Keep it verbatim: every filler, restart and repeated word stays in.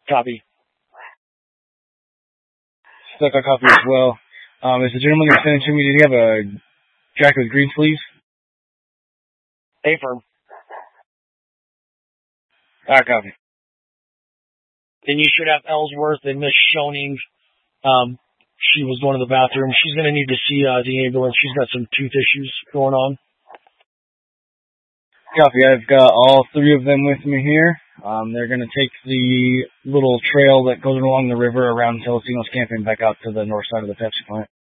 Copy. Stuck on copy as well. Um, is the gentleman that sent it to me, did he have a jacket with green sleeves? A firm. Ah, copy. Then you should have Ellsworth and Miss Schoening. Um, she was going to the bathroom. She's going to need to see uh, the ambulance. She's got some tooth issues going on. Copy. I've got all three of them with me here. Um, they're going to take the little trail that goes along the river around Celestino's camp and back out to the north side of the Pepsi plant.